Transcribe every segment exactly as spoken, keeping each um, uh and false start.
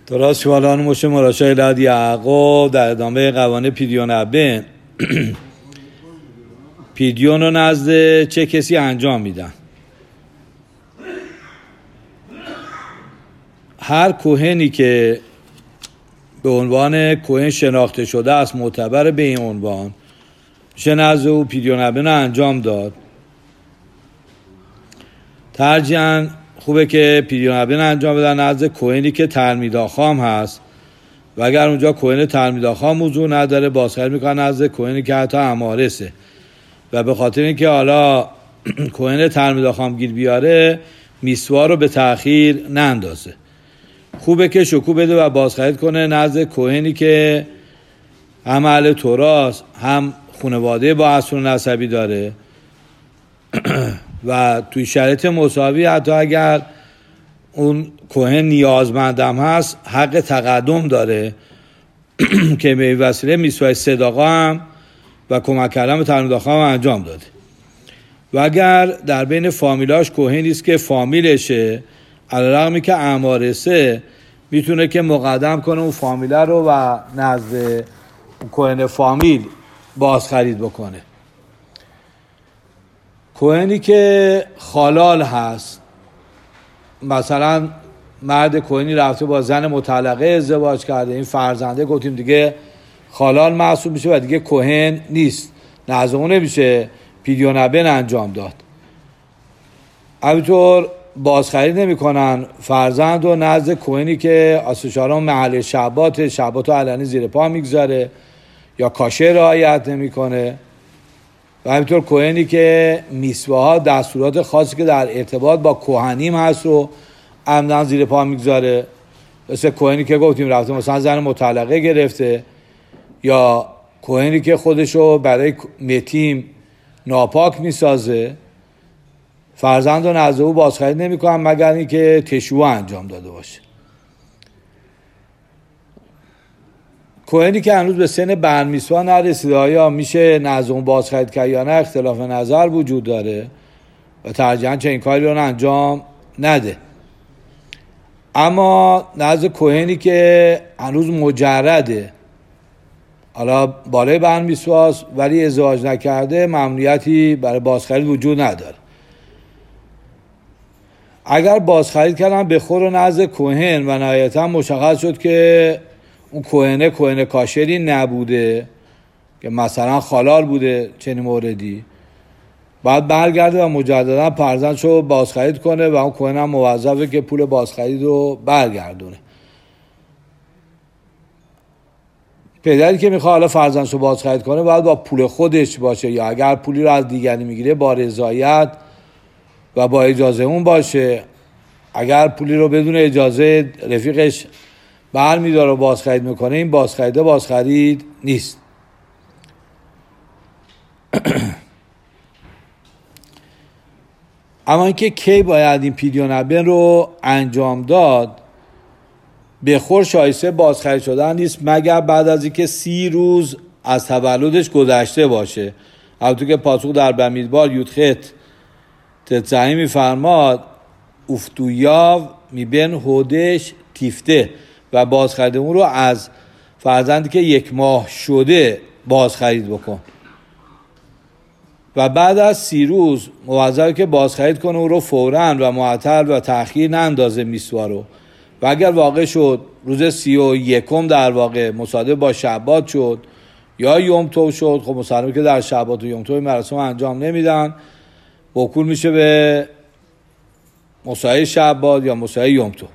درست شوالان مشه مراشای لاد یعقوب در ادامه قوانین پیدیون ابن پیدیون رو نزد چه کسی انجام میدن؟ هر کوهنی که به عنوان کوهن شناخته شده است معتبر به این عنوان میشه نزد او پیدیون ابن رو انجام داد. ترجیحاً خوبه که پیدیون ابن انجام بدن نزد کوهنی که تلمیداخام هست و اگر اونجا کوهن تلمیداخام موضوع نداره بازخرید میکنن نزد کوهنی که حتی امارسه و به خاطر اینکه حالا کوهن تلمیداخام گیر بیاره میسوا رو به تأخیر نندازه. خوبه که شکوه بده و بازخرید کنه نزد کوهنی که هم اهل توراست هم خانواده با اصل نسبی داره و توی شرایط مساوی حتی اگر اون کوهن نیازمندم هست حق تقدم داره که به وسیله میسوای صداقا هم و کمک کردن به تلمیداخام هم انجام داده. و اگر در بین فامیلاش کوهنی است که فامیلشه علیرغمی که امارسه میتونه که مقدم کنه اون فامیله رو و نزد کوهن فامیل باز خرید بکنه. کوهنی که خالال هست، مثلا مرد کوهنی رفته با زن مطلقه ازدواج کرده، این فرزنده گفتیم دیگه خالال محسوب میشه و دیگه کوهن نیست، نزد اون نمیشه پیدیون ابن انجام داد. همینطور بازخرید نمی کنن فرزند و نزد کوهنی که آسوشاران محل شبات شبات و علنی زیر پا میگذاره یا کاشه رعایت نمی کنه و همینطور کوهنی که میسواها دستورات خاصی که در ارتباط با کوهنیم هست رو عمدن زیر پا میگذاره، مثل کوهنی که گفتیم رفته مثلا زن مطلقه گرفته یا کوهنی که خودشو برای متیم ناپاک میسازه فرزند و نزد او بازخرید نمی کنن مگر اینکه تشویع انجام داده باشه. کوهنی که هنوز به سن برمیسوا نرسیده آیا میشه نزد اون بازخرید کرد یا نه اختلاف نظر وجود داره و ترجیحاً چنین کاری رو انجام نده. اما نزد کوهنی که هنوز مجرده حالا بالای برمیسواست ولی ازدواج نکرده ممنوعیتی برای بازخرید وجود نداره. اگر بازخرید کردن به خور و نزد کوهن و نهایتا مشخص شد که اون کوهنه کوهنه کاشری نبوده که مثلا خالال بوده چنین موردی، باید برگرده و مجددا فرزندشو بازخرید کنه و اون کوهن هم موظفه که پول بازخرید رو برگردونه. پدری که میخواد حالا فرزندشو بازخرید کنه باید با پول خودش باشه یا اگر پولی رو از دیگری میگیره با رضایت و با اجازه اون باشه. اگر پولی رو بدون اجازه رفیقش بر میداره و بازخرید میکنه این بازخریده بازخرید نیست. اما اینکه کی باید این پیدیون ابن رو انجام داد به خور شایسته بازخرید شدن نیست مگر بعد از اینکه سی روز از تولدش گذشته باشه. همونطور که پاسخ در بمیدبار یودخت تتزهی میفرماد افتویاو میبین هودش تیفته و بازخرید اون رو از فرزندی که یک ماه شده بازخرید بکن و بعد از سی روز موظفه که بازخرید کنه اون رو فوراً و معطل و تأخیر نندازه میسوا رو و اگر واقع شد روز سی و یکم در واقع مصادف با شبات شد یا یوم تو شد، خب مسلمه که در شبات و یوم تو مراسم انجام نمیدن، وکول میشه به مسایه شبات یا مسایه یوم تو.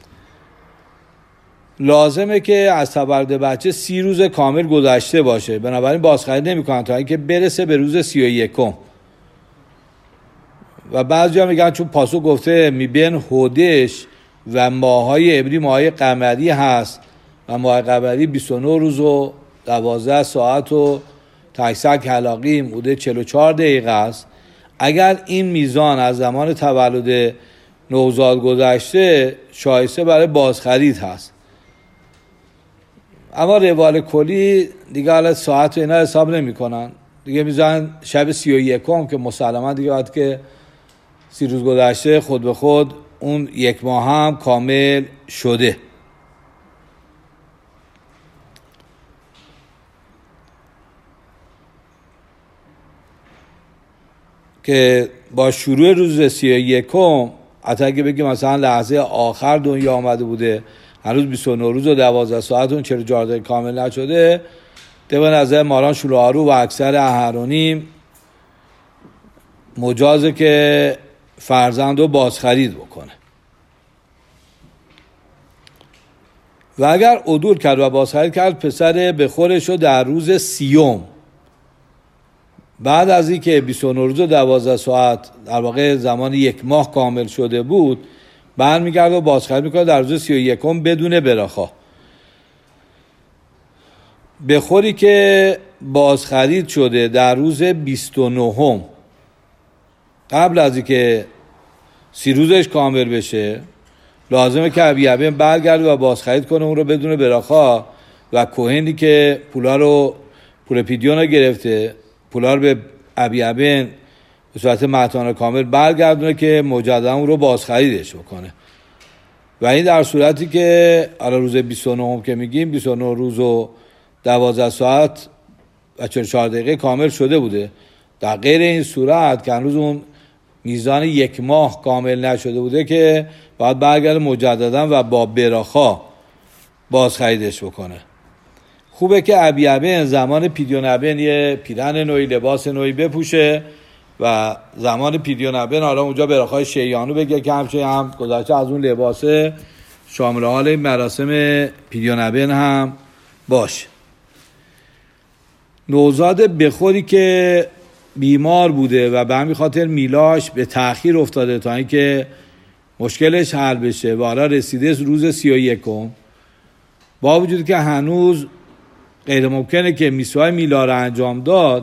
لازمه که از تولد بچه سی روز کامل گذشته باشه، بنابراین بازخرید نمی کنن تا اینکه برسه به روز سی و یکم. و بعضی ها میگن چون پاسو گفته میبین هودش و ماهای عبری ماهای قمری هست و ماه قمری بیست و نه روز و دوازده ساعت و تکسک حلاقی بوده چهل و چهار دقیقه است. اگر این میزان از زمان تولد نوزاد گذشته شایسته برای بازخرید هست. اما روال کلی دیگه حالا ساعت و اینا حساب نمی کنن دیگه، میزن شب سی و یکم که مسلما دیگه باید که سی روز گذشته خود به خود اون یک ماه هم کامل شده. که با شروع روز سی و یکم حتی اگه بگیم مثلا لحظه آخر دنیا آمده بوده، هنوز بیست و نه روز و دوازده ساعت اون چهل و چهار دقیقه کامل نشده، طبق نظر ماران شولوهارو و اکثر احرونیم مجازه که فرزند رو بازخرید بکنه. و اگر عدول کرد و بازخرید کرد پسر بخورش رو در روز سیوم بعد از این که بیست و نه روز و دوازده ساعت در واقع زمان یک ماه کامل شده بود برمیگرده و بازخرید میکنه در روز سی و یکم بدون براخا. بخوری که بازخرید شده در روز بیست و نهم قبل از اینکه سی روزش کامل بشه لازمه که ابیعبین برگرده و بازخرید کنه اون رو بدون براخا و کوهنی که پولا رو پول پیدیون رو گرفته پولا رو به ابیعبین به صورت مهتانه کامل برگردونه که مجددا اون رو بازخریدش بکنه. و این در صورتی که حالا روز بیست و نه که میگیم بیست و نه روز و دوازده ساعت و چهل و چهار دقیقه کامل شده بوده. در غیر این صورت که هنوز اون میزان یک ماه کامل نشده بوده که باید برگرده مجددا و با براخا بازخریدش بکنه. خوبه که ابیعبین زمان پیدیونبین یه پیرن نوعی لباس نوعی بپوشه و زمان پیدیونبین حالا اونجا براخای شیعانو بگه که همچنین هم گذاشته از اون لباسه شامل حال این مراسم پیدیونبین هم باشه. نوزاد بخوری که بیمار بوده و به همین خاطر میلاش به تأخیر افتاده تا اینکه مشکلش حل بشه و حالا رسیده روز سی و یکم با وجود که هنوز غیر ممکنه که میسوای میلا رو انجام داد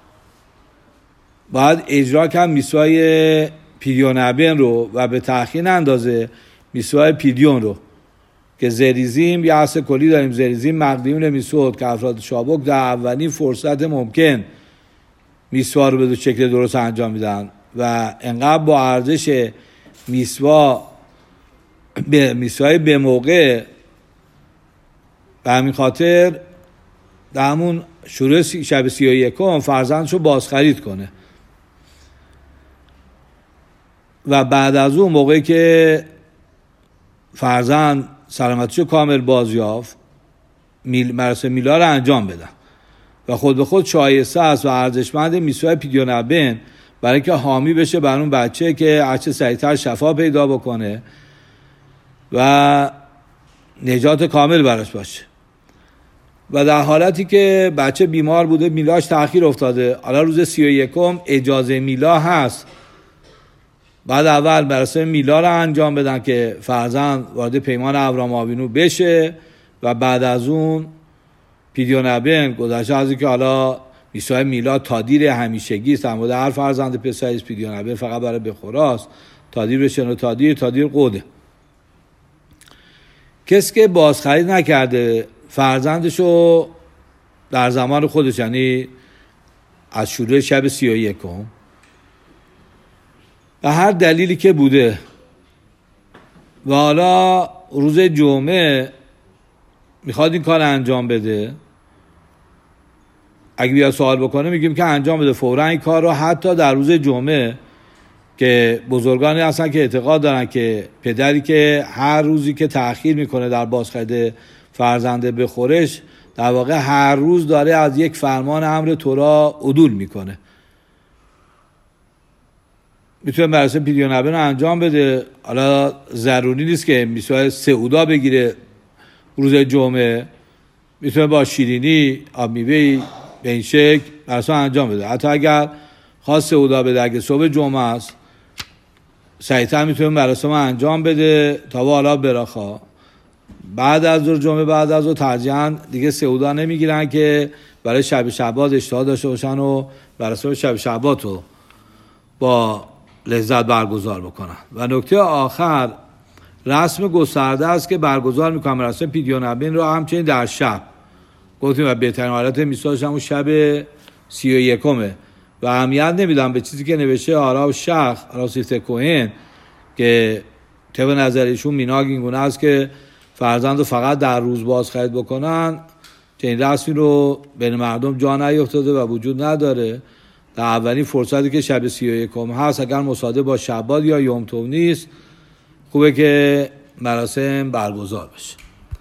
باید اجرا کنم میسوای پیدیونبین رو و به تأخیر اندازه میسوای پیدیون رو که زریزیم یه اصل کلی داریم زریزیم مقدیم لمیسود که افراد شابک در اولین فرصت ممکن میسوا رو به شکل درست انجام میدن و انقدر با ارزش میسوا به میسوای به موقع به همین خاطر در همون شروع شب سی و یکم فرزندشو بازخرید کنه و بعد از اون موقعی که فرزند سلامتیشو کامل بازیافت میل مراسم میلا رو انجام بدن و خود به خود شایسته است و ارزشمند میسوای پیدیونبین برای اینکه حامی بشه بر اون بچه که هرچه سریعتر شفا پیدا بکنه و نجات کامل براش باشه. و در حالتی که بچه بیمار بوده میلاش تأخیر افتاده حالا روز سی و یکم اجازه میلا هست بعد اول مراسم میلا رو انجام بدن که فرزند وارد پیمان ابرام آوینو بشه و بعد از اون پیدیونبین گذشته از اینکه حالا میسوای میلا تادیر همیشگی است در مورد هر فرزند پسری است پیدیونبین فقط برای بخوراست تادیر بشن و تادیر تادیر قوده. کسی که بازخرید نکرده فرزندشو در زمان خودش یعنی از شروع شب سی و یکم و هر دلیلی که بوده و حالا روز جمعه میخواد این کار انجام بده اگه بیا سوال بکنه میگیم که انجام بده فوراً این کار رو حتی در روز جمعه که بزرگانی هستن که اعتقاد دارن که پدری که هر روزی که تأخیر میکنه در بازخرید فرزنده به خورش در واقع هر روز داره از یک فرمان امر تورا عدول میکنه میتونه مراسم پیدیونبین رو انجام بده. حالا ضروری نیست که میسوای سعودا بگیره روز جمعه میتونه با شیرینی آب میوه‌ای به این شکل مراسم انجام بده. حتی اگر خواست سعودا بده اگه صبح جمعه است سریعتر میتونه مراسم انجام بده تا با حالا براخا بعد از ظهر جمعه بعد از ظهر ترجیحاً دیگه سعودا نمیگیرن که برای شب شبات اشتها داشته باشن و مراسم شب شبات رو با لذت برگزار بکنن. و نکته آخر رسم گسترده است که برگزار میکنن مراسم پیدیونبین رو همچنین در شب گفتیم و بهترین حالت میساش همون شب سی و یکمه و اهمیت نمیدم به چیزی که نوشته آرا شخ آرا سیفت کوهن که طبق نظرشون میناگ این گونه است که فرزند رو فقط در روز باز خرید بکنن که این رسمی رو بین مردم جا نیفتاده و وجود نداره در اولین فرصتی که شب سی و یکم هست، اگر مصادف با شعبان یا یوم تو نیست، خوبه که مراسم برگزار بشه.